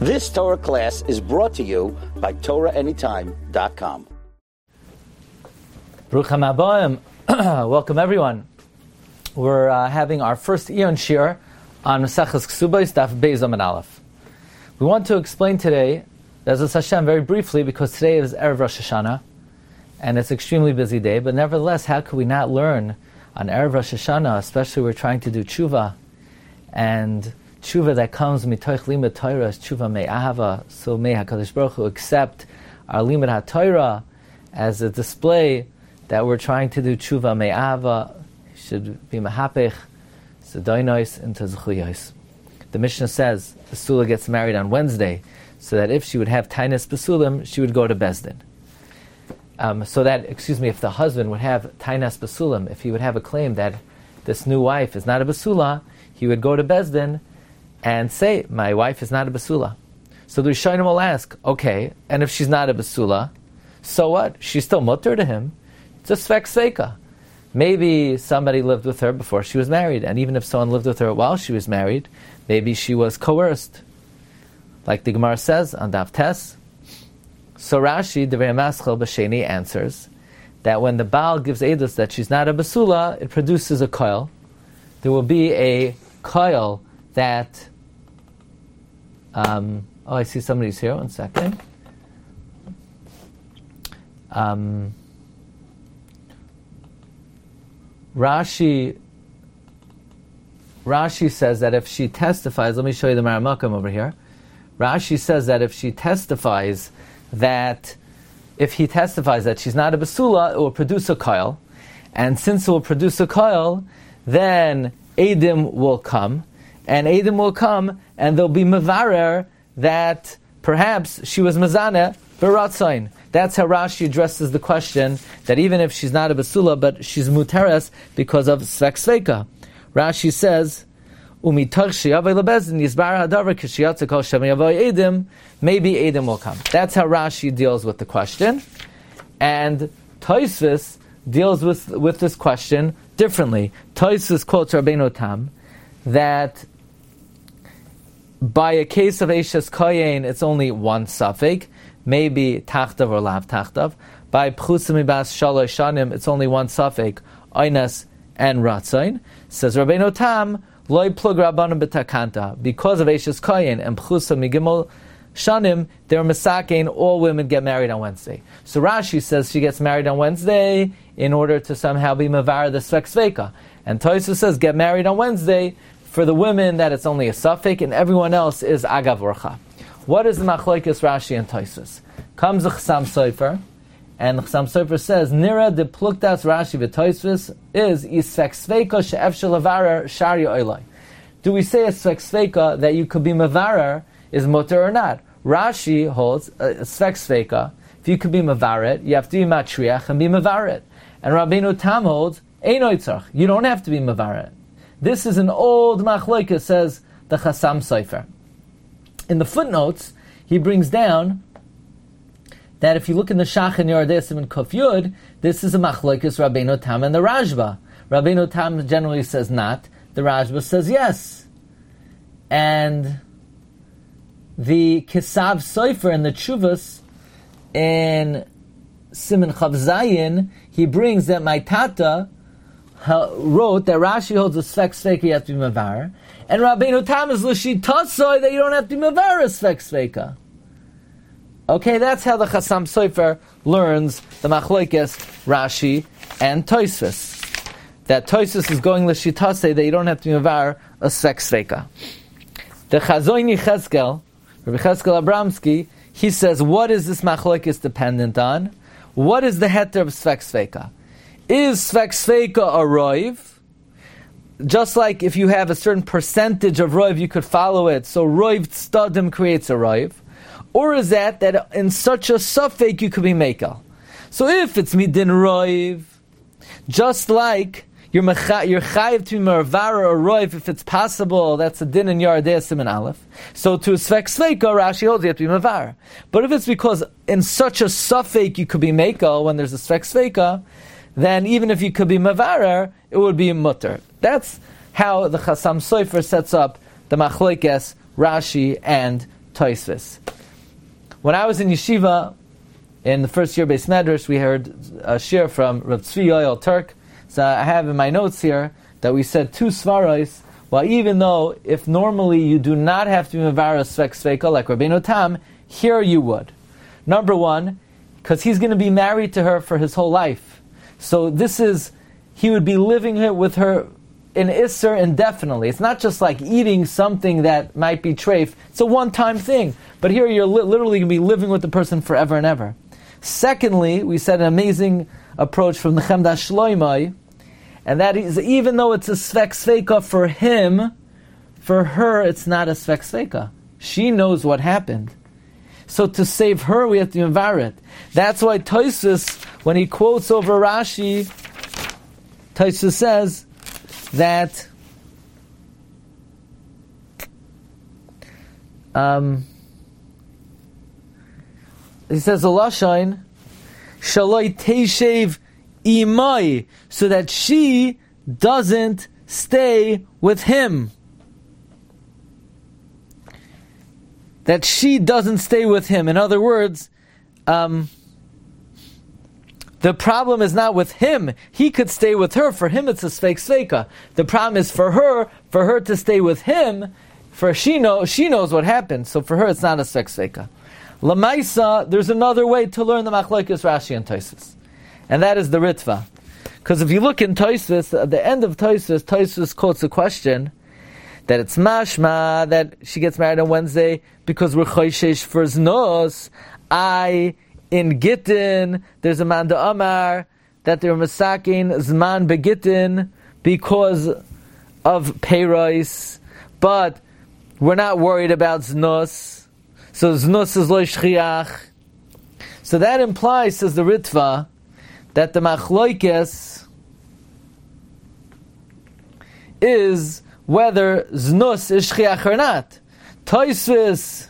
This Torah class is brought to you by TorahAnytime.com. Baruch Hamaboim. Welcome everyone. We're having our first Eon Shir on Maseches Ksubos Daf Beis Amud Aleph. We want to explain today, Be'ezus Hashem, very briefly, because today is Erev Rosh Hashanah, and it's an extremely busy day, but nevertheless, how could we not learn on Erev Rosh Hashanah, especially we're trying to do tshuva, and tshuva that comes mitoich limud Torah is tshuva me'ahava, so may HaKadosh Baruch Hu accept our limud HaTorah as a display that we're trying to do tshuva me'ahava, should be mahapech, zedoinos, into zechuyos. The Mishnah says the Basula gets married on Wednesday, so that if she would have tainas basulim, she would go to Bezdin. If the husband would have tainas basulim, if he would have a claim that this new wife is not a basula, he would go to Bezdin and say, my wife is not a basula. So the Rishonim will ask, okay, and if she's not a basula, so what? She's still mutter to him. It's a svek sveika. Maybe somebody lived with her before she was married, and even if someone lived with her while she was married, maybe she was coerced. Like the Gemara says on Daf Tes. So Rashi, the Maschel B'Sheni, answers that when the Baal gives edus that she's not a basula, it produces a koil. There will be a koil that... I see somebody's here. 1 second. Rashi says that if she testifies, let me show you the Maramakam over here. Rashi says that if he testifies that she's not a basula, it will produce a koil, and since it will produce a koil, then Eidim will come, and there'll be mevarer that perhaps she was mazaneh b'ratzain. That's how Rashi addresses the question that even if she's not a basula, but she's muteres because of svek sveika. Rashi says, maybe Eidim will come. That's how Rashi deals with the question. And Tosfos deals with this question differently. Tosfos quotes Rabbeinu Tam that by a case of Eishes Koyen, it's only one suffix, maybe Tachtav or Lav Tachtav. By Pchusim Ibas Shalosh Shanim, it's only one suffix, Oynas and Ratzain. Says Rabbeinu Tam, Loi plug Rabbanim b'takanta. Because of Eishes Koyen and Pchusa Migimel Shanim, they're Mesakein, all women get married on Wednesday. So Rashi says she gets married on Wednesday in order to somehow be Mavar the Svek Sveika. And Tosfos says get married on Wednesday for the women that it's only a suffix and everyone else is Agav Orcha. What is the Machlokes Rashi and Tosfos? Comes the Chassam Sofer, and the Chassam Sofer says, Nira de pluktas Rashi v'Tosfos is Svek Sveika she'ef shel shari oilai. Do we say a Svek Sveika that you could be Mavarer is mutter or not? Rashi holds a Svek Sveika. If you could be Mavaret, you have to be Matriach and be Mavaret. And Rabbeinu Tam holds Ein Oitzach. You don't have to be Mavaret. This is an old Machlokes, says the Chassam Sofer. In the footnotes, he brings down that if you look in the Shach and Yordesim and Kuf Yud, this is a Machlokes Rabbeinu Tam and the Rashba. Rabbeinu Tam generally says not. The Rashba says yes. And the Kisav Sofer and the Tshuvas in Siman Chav Zayin, he brings that my Tata wrote that Rashi holds a Svek Sveika you have to be Mavar, and Rabbeinu Tam is L'shit Tatsoi that you don't have to be Mavar a Svek Sveika. Okay, that's how the Chassam Sofer learns the Machlokes Rashi and Tosfos. That Tosfos is going L'shit Tatsoi that you don't have to be Mavar a Svek Sveika. The Chazoin Yechezkel, Rabbi Chezkel Abramsky, he says, what is this Machlokes dependent on? What is the heter of Svek Sveika? Is Svek Sveika a roiv? Just like if you have a certain percentage of roiv, you could follow it. So roiv tzadim creates a roiv. Or is that in such a suffix you could be mekel? So if it's midin roiv, just like you're chayiv to be mervara or roiv if it's possible, that's a din in Yardei Siman Aleph. So to Svek Sveika, Rashi holds you have to be mervara. But if it's because in such a suffix you could be mekel when there's a Svek Sveika, then even if you could be mavarer, it would be mutter. That's how the Chassam Sofer sets up the Machlokes Rashi and Tosfos. When I was in yeshiva, in the first year Beis Medrash, we heard a shir from Rav Tzvi Yoel Turk. So I have in my notes here that we said two svaros. Well, even though if normally you do not have to be mevara svek sveka like Rabbeinu Tam, here you would. Number one, because he's going to be married to her for his whole life. So he would be living with her in Isser indefinitely. It's not just like eating something that might be treif. It's a one-time thing. But here you're literally going to be living with the person forever and ever. Secondly, we said an amazing approach from the Chemda Shloimei, and that is, even though it's a svek sveka for him, for her it's not a svek sveka. She knows what happened. So to save her, we have to mevar it. That's why Tosfos, when he quotes over Rashi, Tosfos says that he says, Elashain, Shaloi Teishev Imai, so that she doesn't stay with him. That she doesn't stay with him. In other words, the problem is not with him. He could stay with her. For him, it's a svek sveka. The problem is for her to stay with him. For she knows what happened. So for her, it's not a svek sveka. Lamaisa, there's another way to learn the machlokes Rashi and Tosfos, and that is the Ritva. Because if you look in Tosfos, at the end of Tosfos quotes a question that it's mashma that she gets married on Wednesday because we're choishesh for znos. In Gittin, there's a man Amar that they're masakin zman begittin because of peiros, but we're not worried about znos. So znos is lo shchiach. So that implies, says the Ritva, that the machlokes is whether znus is shchiach or not. Tosfos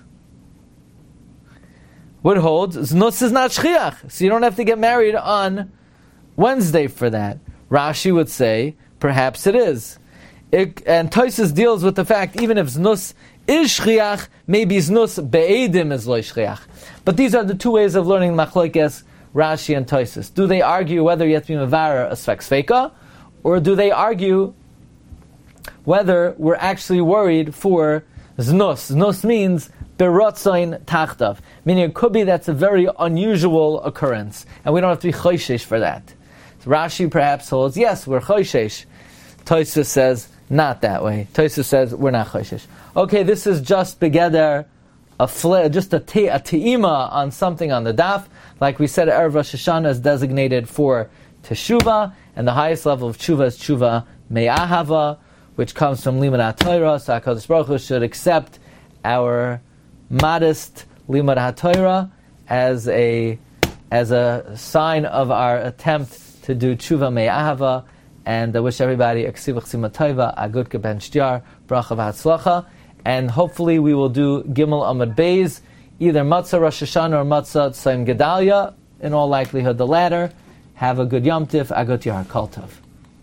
would hold znus is not shchiach, so you don't have to get married on Wednesday for that. Rashi would say perhaps it is. And Tosfos deals with the fact even if znus is shchiach, maybe znus be'edim is lo shchiach. But these are the two ways of learning machlokes Rashi and Tosfos. Do they argue whether you have to be mevarer a svek sveka, or do they argue whether we're actually worried for znus? Znus means berotzain tachtav, meaning it could be that's a very unusual occurrence, and we don't have to be choishesh for that. So Rashi perhaps holds, yes, we're choishesh. Tosfos says, not that way. Tosfos says, we're not choishesh. Okay, this is just begeder, just a te'ima on something on the daf. Like we said, Erev Rosh Hashanah is designated for teshuva, and the highest level of teshuva is teshuva me'ahava, which comes from limud haTorah. So HaKadosh Baruch Hu should accept our modest limud haTorah as a sign of our attempt to do teshuva me'ahava. And I wish everybody a ksivach simatayva, a good ben shtiar, bracha v'hatzlacha, and hopefully we will do Gimel Amud Beis, either Matzah Rosh Hashanah or Matzah Tzayim Gedalia, in all likelihood the latter. Have a good Yom Tif, a good Yar Kol Tov.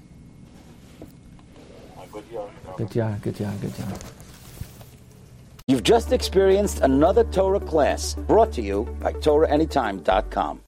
Good Yar. You've just experienced another Torah class brought to you by TorahAnytime.com.